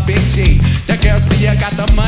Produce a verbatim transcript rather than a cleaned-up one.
Big G. The girl see you got the money.